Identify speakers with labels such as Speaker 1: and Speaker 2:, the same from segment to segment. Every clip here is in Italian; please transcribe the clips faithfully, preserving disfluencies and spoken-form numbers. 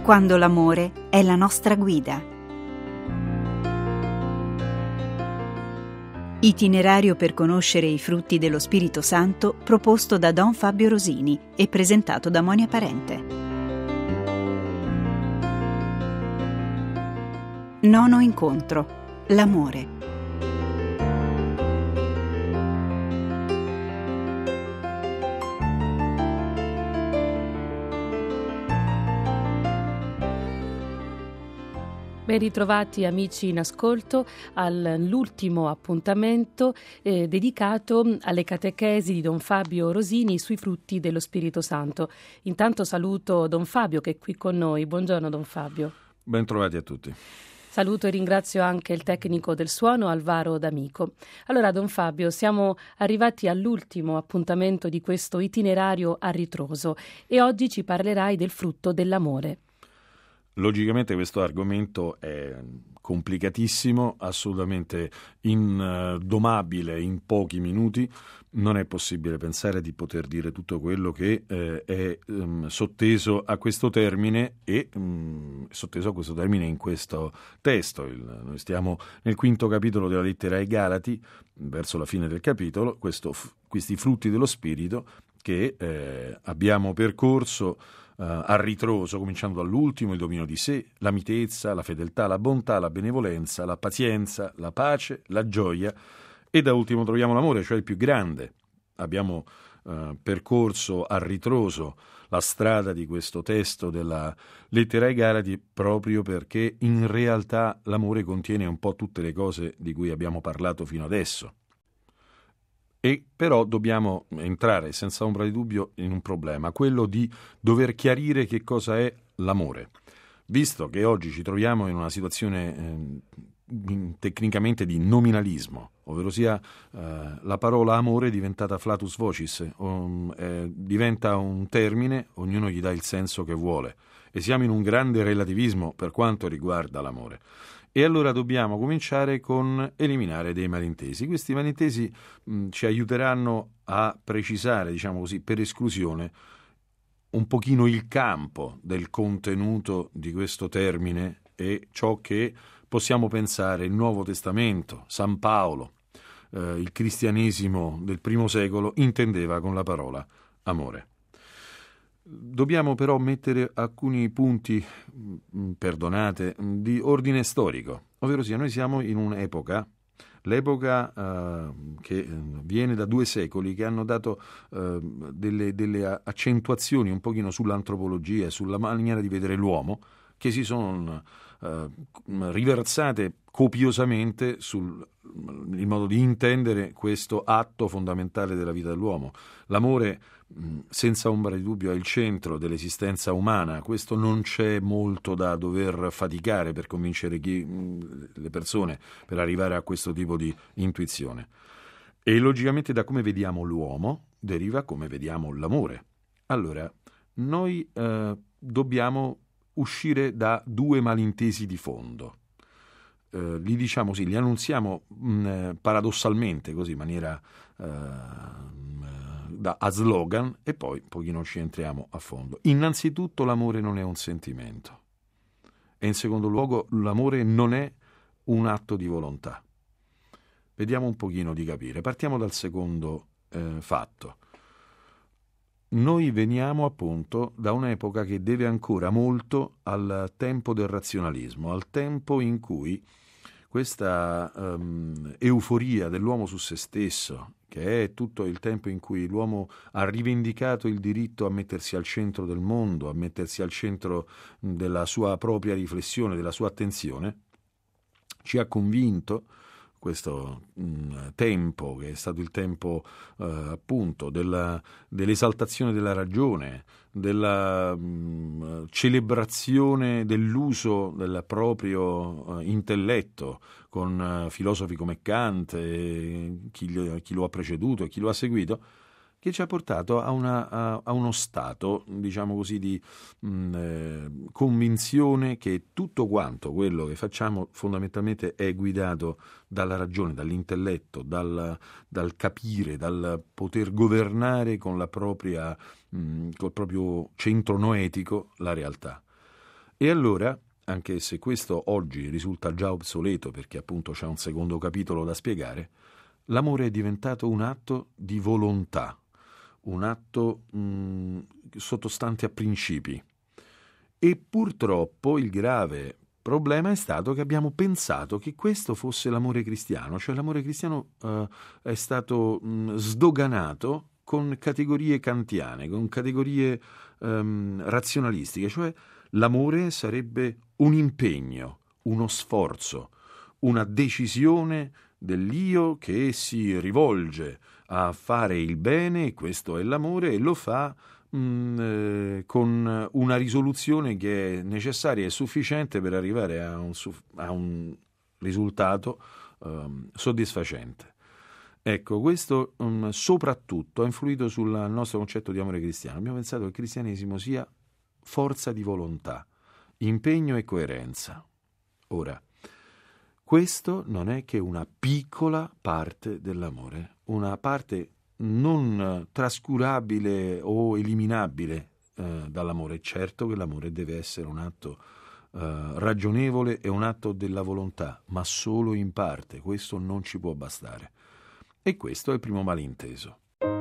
Speaker 1: quando l'amore è la nostra guida. Itinerario per conoscere i frutti dello Spirito Santo proposto da Don Fabio Rosini e presentato da Monia Parente. Nono incontro. L'amore.
Speaker 2: Ben ritrovati amici in ascolto all'ultimo appuntamento eh, dedicato alle catechesi di Don Fabio Rosini sui frutti dello Spirito Santo. Intanto saluto Don Fabio che è qui con noi. Buongiorno Don Fabio.
Speaker 3: Ben trovati a tutti.
Speaker 2: Saluto e ringrazio anche il tecnico del suono Alvaro D'Amico. Allora Don Fabio, siamo arrivati all'ultimo appuntamento di questo itinerario a ritroso e oggi ci parlerai del frutto dell'amore.
Speaker 3: Logicamente questo argomento è complicatissimo, assolutamente indomabile in pochi minuti. Non è possibile pensare di poter dire tutto quello che eh, è um, sotteso a questo termine e um, sotteso a questo termine in questo testo. Il, noi stiamo nel quinto capitolo della lettera ai Galati, verso la fine del capitolo, questo, questi frutti dello Spirito che eh, abbiamo percorso Uh, a ritroso, cominciando dall'ultimo, il dominio di sé, la mitezza, la fedeltà, la bontà, la benevolenza, la pazienza, la pace, la gioia e da ultimo troviamo l'amore, cioè il più grande. Abbiamo uh, percorso a ritroso la strada di questo testo della lettera ai Galati proprio perché in realtà l'amore contiene un po' tutte le cose di cui abbiamo parlato fino adesso. E però dobbiamo entrare senza ombra di dubbio in un problema, quello di dover chiarire che cosa è l'amore. Visto che oggi ci troviamo in una situazione eh, tecnicamente di nominalismo, ovvero sia eh, la parola amore è diventata flatus vocis, um, eh, diventa un termine, ognuno gli dà il senso che vuole e siamo in un grande relativismo per quanto riguarda l'amore. E allora dobbiamo cominciare con eliminare dei malintesi. Questi malintesi mh, ci aiuteranno a precisare, diciamo così, per esclusione, un pochino il campo del contenuto di questo termine e ciò che possiamo pensare il Nuovo Testamento, San Paolo, eh, il cristianesimo del primo secolo intendeva con la parola amore. Dobbiamo però mettere alcuni punti, perdonate, di ordine storico, ovvero sia noi siamo in un'epoca, l'epoca eh, che viene da due secoli che hanno dato eh, delle, delle accentuazioni un pochino sull'antropologia e sulla maniera di vedere l'uomo che si sono eh, riversate copiosamente sul il modo di intendere questo atto fondamentale della vita dell'uomo. L'amore senza ombra di dubbio è il centro dell'esistenza umana, questo non c'è molto da dover faticare per convincere chi, le persone per arrivare a questo tipo di intuizione. E logicamente da come vediamo l'uomo deriva come vediamo l'amore. Allora, noi eh, dobbiamo uscire da due malintesi di fondo. Uh, li diciamo sì, li annunziamo mh, paradossalmente, così in maniera uh, da, a slogan e poi un pochino ci entriamo a fondo. Innanzitutto l'amore non è un sentimento e in secondo luogo l'amore non è un atto di volontà. Vediamo un pochino di capire. Partiamo dal secondo eh, fatto. Noi veniamo appunto da un'epoca che deve ancora molto al tempo del razionalismo, al tempo in cui questa um, euforia dell'uomo su se stesso, che è tutto il tempo in cui l'uomo ha rivendicato il diritto a mettersi al centro del mondo, a mettersi al centro della sua propria riflessione, della sua attenzione, ci ha convinto questo mh, tempo, che è stato il tempo eh, appunto della, dell'esaltazione della ragione, della mh, celebrazione dell'uso del proprio eh, intelletto con eh, filosofi come Kant e chi, chi lo ha preceduto e chi lo ha seguito, che ci ha portato a, una, a, a uno stato, diciamo così, di mh, eh, convinzione che tutto quanto quello che facciamo fondamentalmente è guidato dalla ragione, dall'intelletto, dal, dal capire, dal poter governare con la propria, mh, col proprio centro noetico la realtà. E allora, anche se questo oggi risulta già obsoleto perché appunto c'è un secondo capitolo da spiegare, l'amore è diventato un atto di volontà, un atto mh, sottostante a principi. E purtroppo il grave problema è stato che abbiamo pensato che questo fosse l'amore cristiano, cioè l'amore cristiano uh, è stato mh, sdoganato con categorie kantiane, con categorie um, razionalistiche, cioè l'amore sarebbe un impegno, uno sforzo, una decisione dell'io che si rivolge a fare il bene, e questo è l'amore, e lo fa mh, eh, con una risoluzione che è necessaria e sufficiente per arrivare a un, a un risultato um, soddisfacente. Ecco, questo um, soprattutto ha influito sul nostro concetto di amore cristiano. Abbiamo pensato che il cristianesimo sia forza di volontà, impegno e coerenza. Ora, questo non è che una piccola parte dell'amore, una parte non trascurabile o eliminabile eh, dall'amore. Certo che l'amore deve essere un atto eh, ragionevole e un atto della volontà, ma solo in parte, questo non ci può bastare. E questo è il primo malinteso.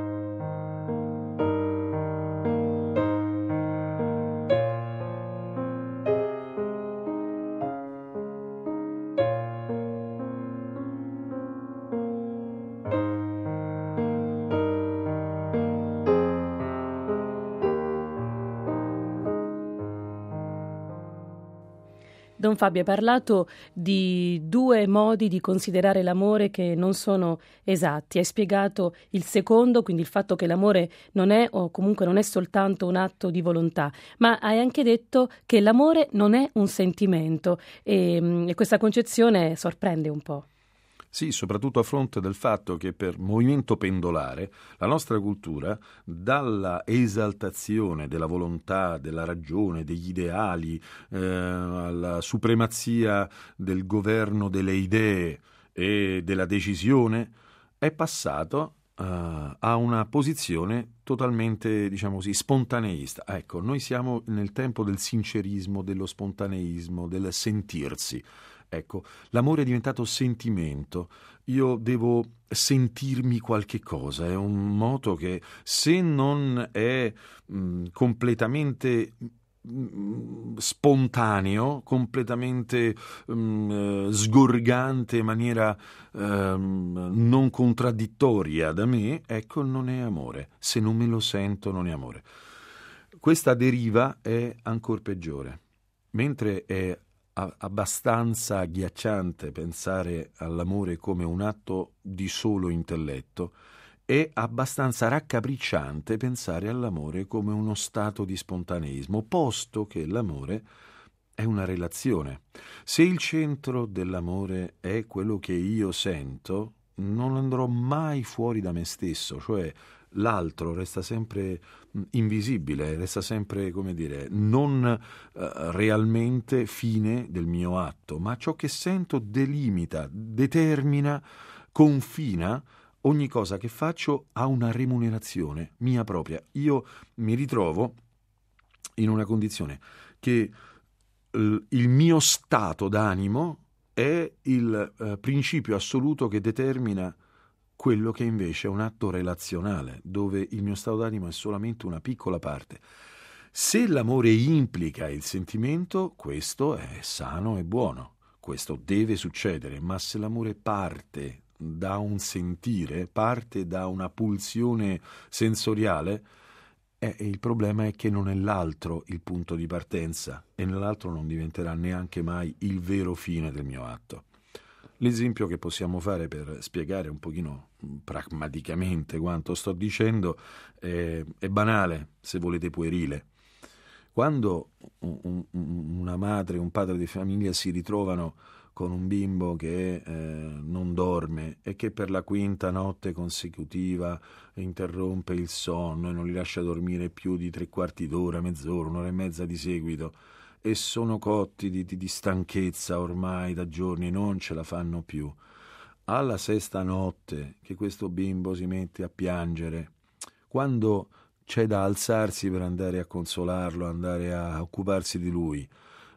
Speaker 2: Don Fabio, hai parlato di due modi di considerare l'amore che non sono esatti. Hai spiegato il secondo, quindi il fatto che l'amore non è, o comunque non è soltanto un atto di volontà, ma hai anche detto che l'amore non è un sentimento e, e questa concezione sorprende un po'.
Speaker 3: Sì, soprattutto a fronte del fatto che per movimento pendolare la nostra cultura, dalla esaltazione della volontà, della ragione, degli ideali, eh, alla supremazia del governo delle idee e della decisione, è passato uh, a una posizione totalmente, diciamo così, spontaneista. Ecco, noi siamo nel tempo del sincerismo, dello spontaneismo, del sentirsi. Ecco, l'amore è diventato sentimento, io devo sentirmi qualche cosa, è un moto che se non è mh, completamente mh, spontaneo, completamente mh, sgorgante in maniera mh, non contraddittoria da me, ecco, non è amore, se non me lo sento non è amore. Questa deriva è ancor peggiore, mentre è abbastanza agghiacciante pensare all'amore come un atto di solo intelletto, è abbastanza raccapricciante pensare all'amore come uno stato di spontaneismo, posto che l'amore è una relazione. Se il centro dell'amore è quello che io sento, non andrò mai fuori da me stesso, cioè l'altro resta sempre invisibile, resta sempre, come dire, non uh, realmente fine del mio atto, ma ciò che sento delimita, determina, confina ogni cosa che faccio a una remunerazione mia propria. Io mi ritrovo in una condizione che uh, il mio stato d'animo è il uh, principio assoluto che determina quello che invece è un atto relazionale, dove il mio stato d'animo è solamente una piccola parte. Se l'amore implica il sentimento, questo è sano e buono, questo deve succedere, ma se l'amore parte da un sentire, parte da una pulsione sensoriale, eh, il problema è che non è l'altro il punto di partenza e nell'altro non diventerà neanche mai il vero fine del mio atto. L'esempio che possiamo fare per spiegare un pochino pragmaticamente quanto sto dicendo è, è banale, se volete puerile. Quando un, un, una madre e un padre di famiglia si ritrovano con un bimbo che eh, non dorme e che per la quinta notte consecutiva interrompe il sonno e non li lascia dormire più di tre quarti d'ora, mezz'ora, un'ora e mezza di seguito, e sono cotti di, di, di stanchezza ormai da giorni, non ce la fanno più. Alla sesta notte che questo bimbo si mette a piangere, quando c'è da alzarsi per andare a consolarlo, andare a occuparsi di lui,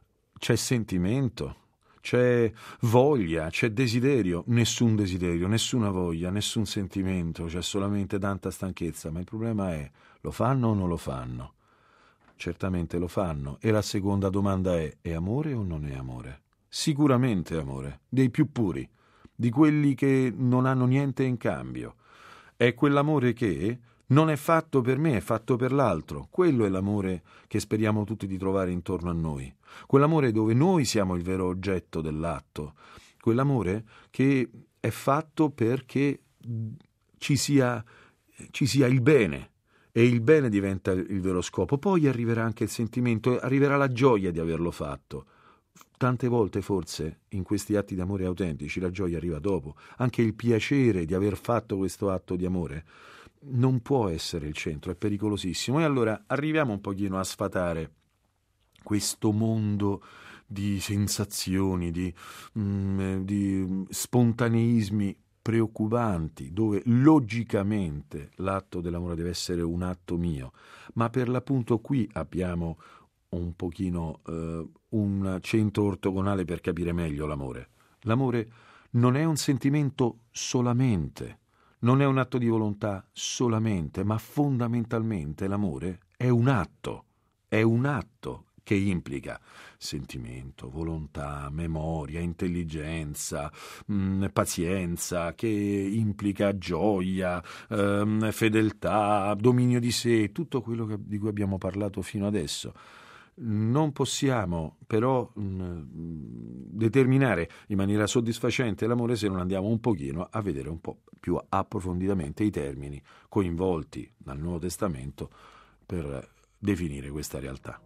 Speaker 3: c'è sentimento, c'è voglia, c'è desiderio, nessun desiderio, nessuna voglia, nessun sentimento, c'è solamente tanta stanchezza. Ma il problema è, lo fanno o non lo fanno? Certamente lo fanno. E la seconda domanda è, è amore o non è amore? Sicuramente amore, dei più puri, di quelli che non hanno niente in cambio. È quell'amore che non è fatto per me, è fatto per l'altro. Quello è l'amore che speriamo tutti di trovare intorno a noi. Quell'amore dove noi siamo il vero oggetto dell'atto. Quell'amore che è fatto perché ci sia, ci sia il bene. E il bene diventa il vero scopo. Poi arriverà anche il sentimento, arriverà la gioia di averlo fatto. Tante volte forse in questi atti d'amore autentici la gioia arriva dopo. Anche il piacere di aver fatto questo atto di amore non può essere il centro, è pericolosissimo. E allora arriviamo un pochino a sfatare questo mondo di sensazioni, di, mm, di spontaneismi preoccupanti, dove logicamente l'atto dell'amore deve essere un atto mio, ma per l'appunto qui abbiamo un pochino eh, un centro ortogonale per capire meglio l'amore. L'amore non è un sentimento solamente, non è un atto di volontà solamente, ma fondamentalmente l'amore è un atto, è un atto che implica sentimento, volontà, memoria, intelligenza, mh, pazienza, che implica gioia, ehm, fedeltà, dominio di sé, tutto quello che, di cui abbiamo parlato fino adesso. Non possiamo però mh, determinare in maniera soddisfacente l'amore se non andiamo un pochino a vedere un po' più approfonditamente i termini coinvolti dal Nuovo Testamento per definire questa realtà.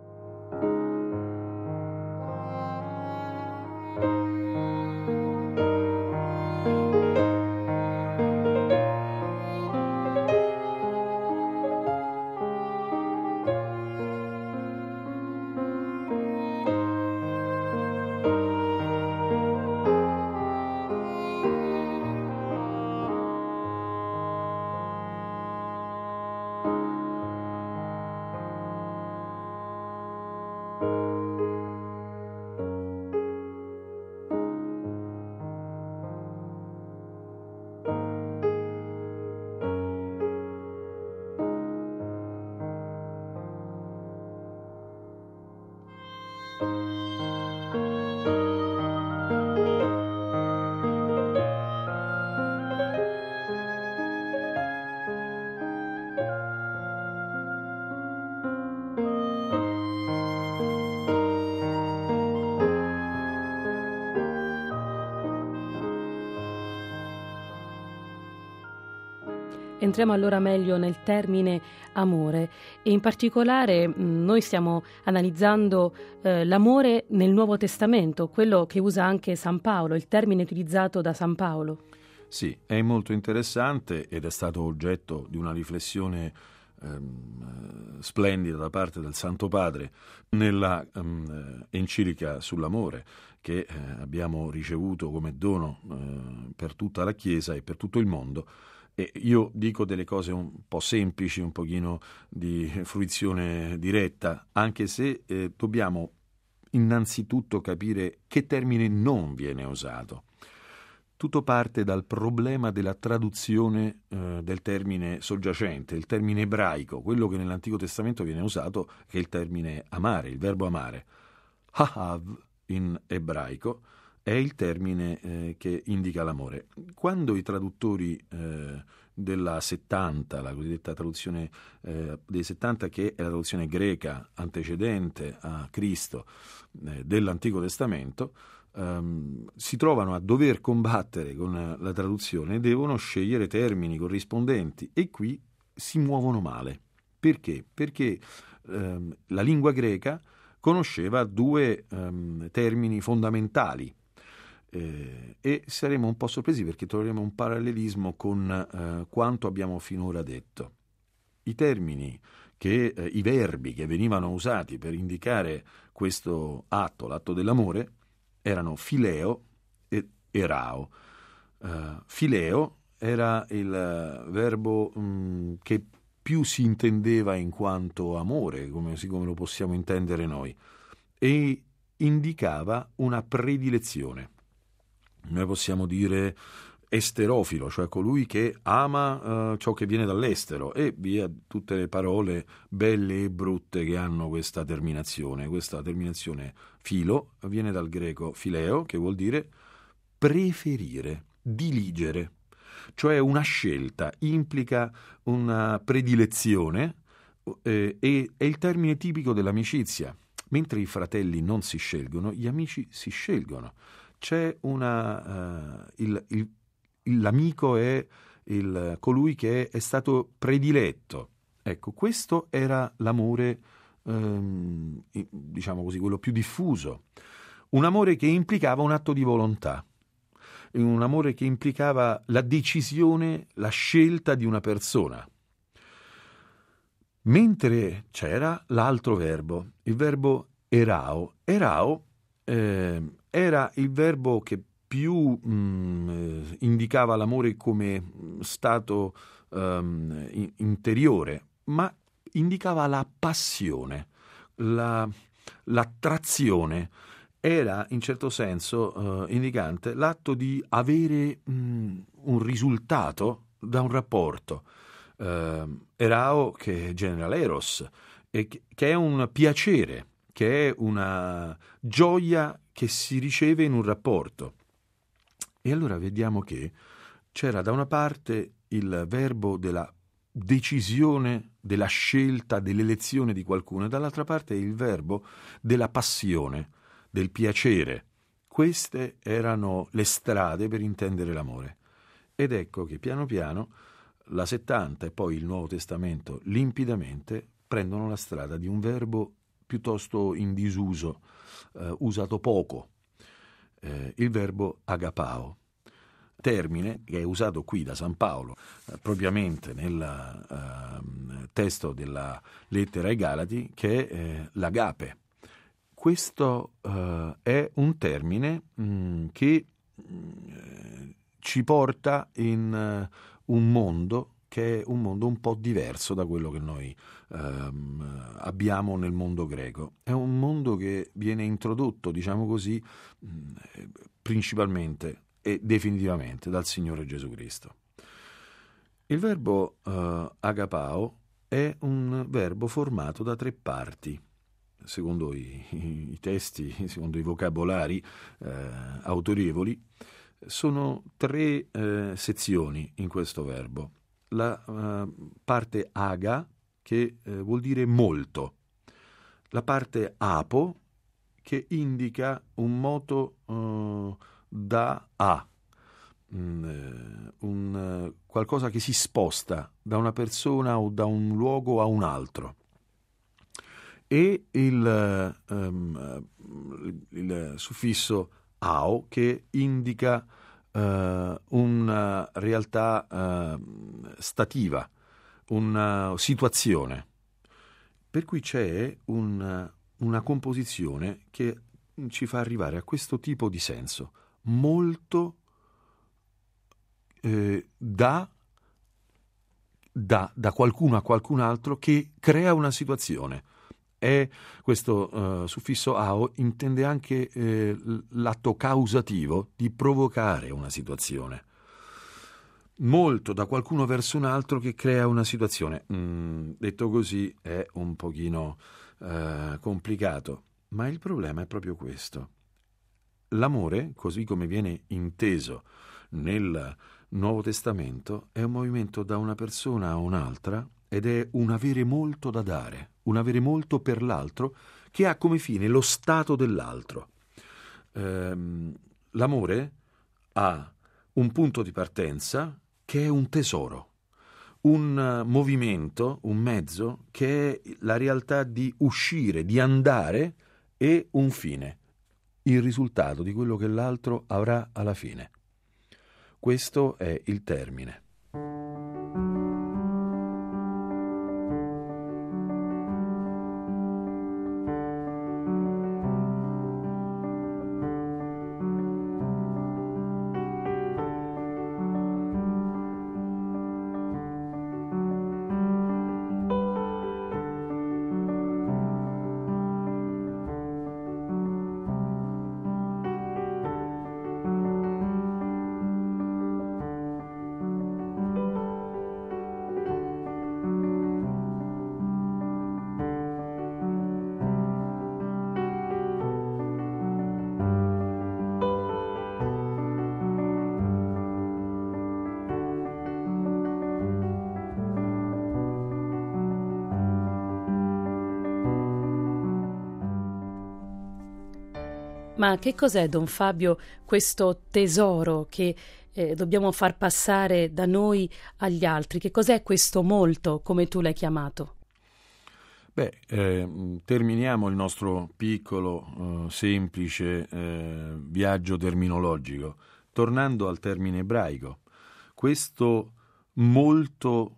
Speaker 2: Entriamo allora meglio nel termine amore e in particolare mh, noi stiamo analizzando eh, l'amore nel Nuovo Testamento, quello che usa anche San Paolo, il termine utilizzato da San Paolo.
Speaker 3: Sì, è molto interessante ed è stato oggetto di una riflessione ehm, splendida da parte del Santo Padre nella ehm, enciclica sull'amore che eh, abbiamo ricevuto come dono eh, per tutta la Chiesa e per tutto il mondo. E io dico delle cose un po' semplici, un pochino di fruizione diretta, anche se eh, dobbiamo innanzitutto capire che termine non viene usato. Tutto parte dal problema della traduzione eh, del termine soggiacente, il termine ebraico, quello che nell'Antico Testamento viene usato, che è il termine amare, il verbo amare. Ha'av in ebraico è il termine eh, che indica l'amore. Quando i traduttori eh, della settanta, la cosiddetta traduzione eh, dei settanta, che è la traduzione greca antecedente a Cristo eh, dell'Antico Testamento, ehm, si trovano a dover combattere con la traduzione, devono scegliere termini corrispondenti e qui si muovono male. Perché? Perché ehm, la lingua greca conosceva due ehm, termini fondamentali. Eh, e saremo un po' sorpresi perché troveremo un parallelismo con eh, quanto abbiamo finora detto. I termini, che, eh, i verbi che venivano usati per indicare questo atto, l'atto dell'amore, erano fileo e erao. Uh, fileo era il uh, verbo mh, che più si intendeva in quanto amore, come, come lo possiamo intendere noi, e indicava una predilezione. Noi possiamo dire esterofilo, cioè colui che ama uh, ciò che viene dall'estero, e via tutte le parole belle e brutte che hanno questa terminazione. Questa terminazione filo viene dal greco phileo, che vuol dire preferire, diligere, cioè una scelta, implica una predilezione, eh, e è il termine tipico dell'amicizia. Mentre i fratelli non si scelgono, gli amici si scelgono. C'è una uh, il, il l'amico è il, colui che è stato prediletto. Ecco, questo era l'amore, ehm, diciamo così, quello più diffuso. Un amore che implicava un atto di volontà, un amore che implicava la decisione, la scelta di una persona. Mentre c'era l'altro verbo, il verbo erao. Erao eh, era il verbo che più mh, indicava l'amore come stato um, in- interiore, ma indicava la passione, la, l'attrazione. Era in certo senso uh, indicante l'atto di avere mh, un risultato da un rapporto. Uh, erao, che genera l'eros, e che, che è un piacere, che è una gioia che si riceve in un rapporto. E allora vediamo che c'era da una parte il verbo della decisione, della scelta, dell'elezione di qualcuno, e dall'altra parte il verbo della passione, del piacere. Queste erano le strade per intendere l'amore. Ed ecco che piano piano la settanta e poi il Nuovo Testamento limpidamente prendono la strada di un verbo piuttosto in disuso, eh, usato poco. Eh, il verbo agapao, termine che è usato qui da San Paolo eh, propriamente nel eh, testo della lettera ai Galati, che è eh, l'agape. Questo eh, è un termine mh, che mh, ci porta in uh, un mondo che è un mondo un po' diverso da quello che noi ehm, abbiamo nel mondo greco. È un mondo che viene introdotto, diciamo così, mh, principalmente e definitivamente dal Signore Gesù Cristo. Il verbo eh, agapao è un verbo formato da tre parti. Secondo i, i, i testi, secondo i vocabolari eh, autorevoli, sono tre eh, sezioni in questo verbo. La uh, parte aga, che uh, vuol dire molto, la parte apo, che indica un moto uh, da a, mm, un, uh, qualcosa che si sposta da una persona o da un luogo a un altro, e il, uh, um, il suffisso ao, che indica Uh, una realtà uh, stativa, una situazione. Per cui c'è un, una composizione che ci fa arrivare a questo tipo di senso, molto eh, da, da, da qualcuno a qualcun altro, che crea una situazione. E questo uh, suffisso ao intende anche eh, l'atto causativo di provocare una situazione. Molto da qualcuno verso un altro che crea una situazione. Mm, detto così è un pochino uh, complicato, ma il problema è proprio questo. L'amore, così come viene inteso nel Nuovo Testamento, è un movimento da una persona a un'altra, ed è un avere molto da dare, un avere molto per l'altro, che ha come fine lo stato dell'altro. Ehm, l'amore ha un punto di partenza che è un tesoro, un movimento, un mezzo che è la realtà di uscire, di andare, e un fine, il risultato di quello che l'altro avrà alla fine. Questo è il termine.
Speaker 2: Ma che cos'è, Don Fabio, questo tesoro che eh, dobbiamo far passare da noi agli altri? Che cos'è questo molto, come tu l'hai chiamato?
Speaker 3: Beh, eh, terminiamo il nostro piccolo, eh, semplice eh, viaggio terminologico, tornando al termine ebraico. Questo molto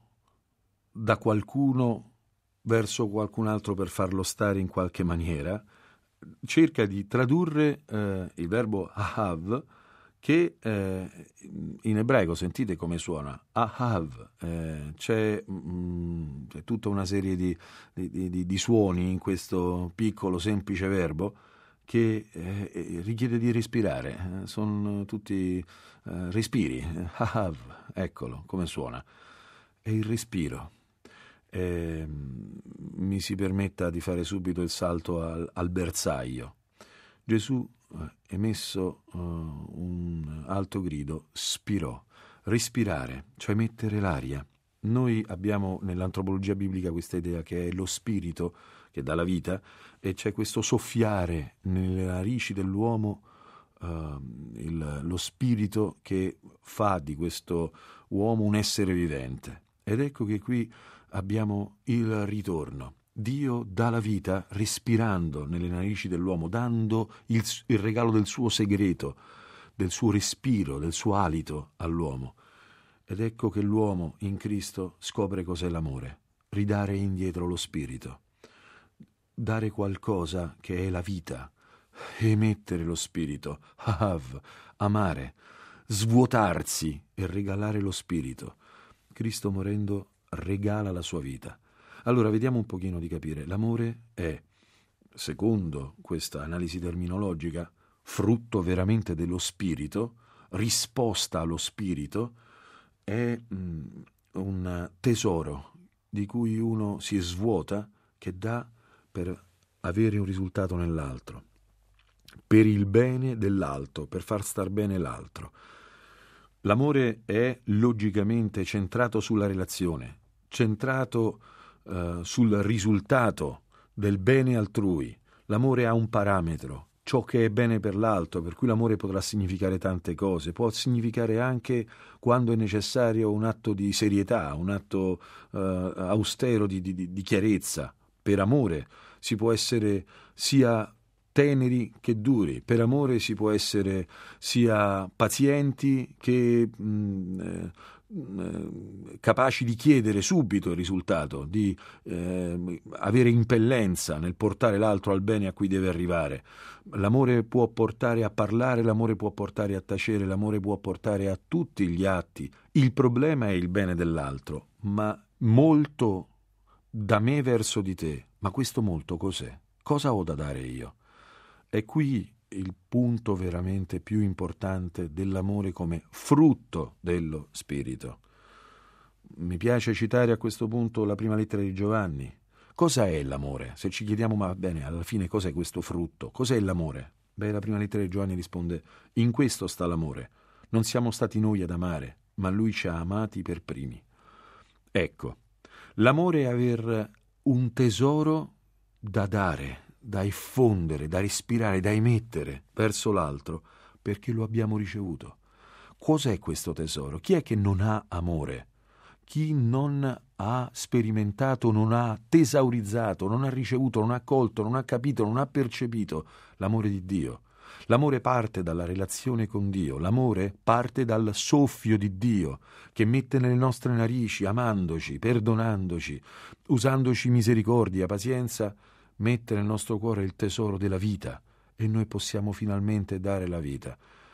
Speaker 3: da qualcuno verso qualcun altro per farlo stare in qualche maniera, cerca di tradurre eh, il verbo ahav, che eh, in ebraico sentite come suona, ahav, eh, c'è, mm, c'è tutta una serie di, di, di, di suoni in questo piccolo semplice verbo che eh, richiede di respirare, eh, sono tutti eh, respiri, ahav, eccolo come suona, è il respiro. Eh, mi si permetta di fare subito il salto al, al bersaglio. Gesù, eh, emesso uh, un alto grido, spirò. Respirare, cioè mettere l'aria. Noi abbiamo nell'antropologia biblica questa idea che è lo spirito che dà la vita, e c'è questo soffiare nelle narici dell'uomo, uh, il, lo spirito che fa di questo uomo un essere vivente. Ed ecco che qui abbiamo il ritorno. Dio dà la vita respirando nelle narici dell'uomo, dando il, il regalo del suo segreto, del suo respiro, del suo alito all'uomo. Ed ecco che l'uomo in Cristo scopre cos'è l'amore, ridare indietro lo spirito, dare qualcosa che è la vita, emettere lo spirito, hav, amare, svuotarsi e regalare lo spirito. Cristo morendo regala la sua vita. Allora vediamo un pochino di capire. L'amore è, secondo questa analisi terminologica, frutto veramente dello spirito, risposta allo spirito, è mh, un tesoro di cui uno si svuota, che dà per avere un risultato nell'altro, per il bene dell'altro, per far star bene l'altro. L'amore è logicamente centrato sulla relazione, centrato uh, sul risultato del bene altrui. L'amore ha un parametro, ciò che è bene per l'altro, per cui l'amore potrà significare tante cose. Può significare anche, quando è necessario, un atto di serietà, un atto uh, austero di, di, di chiarezza. Per amore si può essere sia teneri che duri, per amore si può essere sia pazienti che mh, eh, capaci di chiedere subito il risultato, di eh, avere impellenza nel portare l'altro al bene a cui deve arrivare. L'amore può portare a parlare, l'amore può portare a tacere, l'amore può portare a tutti gli atti. Il problema è il bene dell'altro, ma molto da me verso di te. Ma questo molto cos'è? Cosa ho da dare io? È qui il punto veramente più importante dell'amore come frutto dello spirito. Mi piace citare a questo punto la prima lettera di Giovanni. Cosa è l'amore? Se ci chiediamo, ma bene, alla fine cos'è questo frutto? Cos'è l'amore? Beh, la prima lettera di Giovanni risponde: in questo sta l'amore. Non siamo stati noi ad amare, ma lui ci ha amati per primi. Ecco, l'amore è aver un tesoro da dare, da effondere, da respirare, da emettere verso l'altro, perché lo abbiamo ricevuto. Cos'è questo tesoro? Chi è che non ha amore? Chi non ha sperimentato, non ha tesaurizzato, non ha ricevuto, non ha colto, non ha capito, non ha percepito l'amore di Dio. L'amore parte dalla relazione con Dio, l'amore parte dal soffio di Dio che mette nelle nostre narici, amandoci, perdonandoci, usandoci misericordia, pazienza, mette nel nostro cuore il tesoro della vita, e noi possiamo finalmente dare la vita.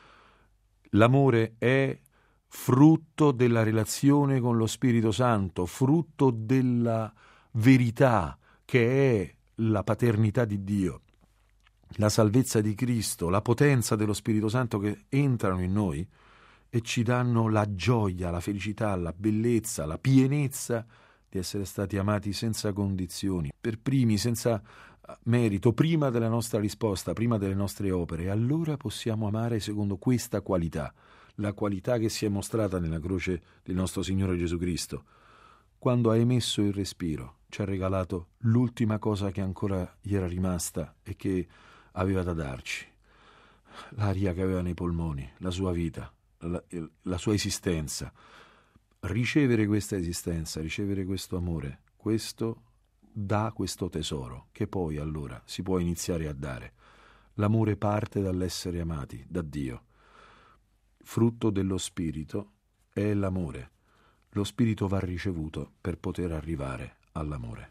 Speaker 3: L'amore è frutto della relazione con lo Spirito Santo, frutto della verità che è la paternità di Dio, la salvezza di Cristo, la potenza dello Spirito Santo che entrano in noi e ci danno la gioia, la felicità, la bellezza, la pienezza di essere stati amati senza condizioni, per primi, senza merito, prima della nostra risposta, prima delle nostre opere. E allora possiamo amare secondo questa qualità, la qualità che si è mostrata nella croce del nostro Signore Gesù Cristo. Quando ha emesso il respiro, ci ha regalato l'ultima cosa che ancora gli era rimasta e che aveva da darci. l'aria che aveva nei polmoni, la sua vita, la, la sua esistenza. Ricevere questa esistenza, ricevere questo amore, questo dà questo tesoro che poi allora si può iniziare a dare. L'amore parte dall'essere amati da Dio. Frutto dello Spirito è l'amore. Lo Spirito va ricevuto per poter arrivare all'amore.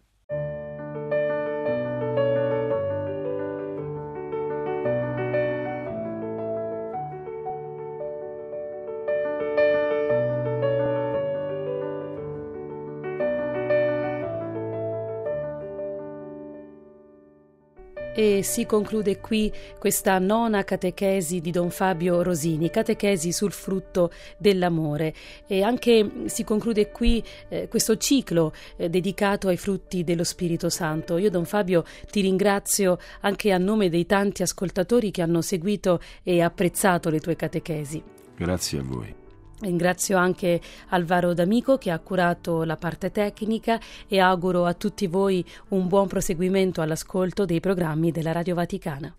Speaker 2: E si conclude qui questa nona catechesi di Don Fabio Rosini, catechesi sul frutto dell'amore, e anche si conclude qui eh, questo ciclo eh, dedicato ai frutti dello Spirito Santo. Io, Don Fabio, ti ringrazio anche a nome dei tanti ascoltatori che hanno seguito e apprezzato le tue catechesi.
Speaker 3: Grazie a voi.
Speaker 2: Ringrazio anche Alvaro D'Amico che ha curato la parte tecnica e auguro a tutti voi un buon proseguimento all'ascolto dei programmi della Radio Vaticana.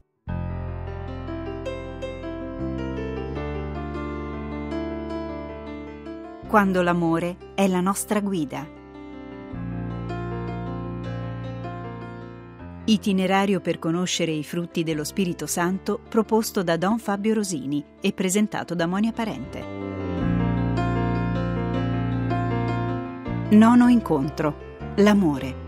Speaker 1: Quando l'amore è la nostra guida. Itinerario per conoscere i frutti dello Spirito Santo proposto da Don Fabio Rosini e presentato da Monia Parente. Nono incontro. L'amore.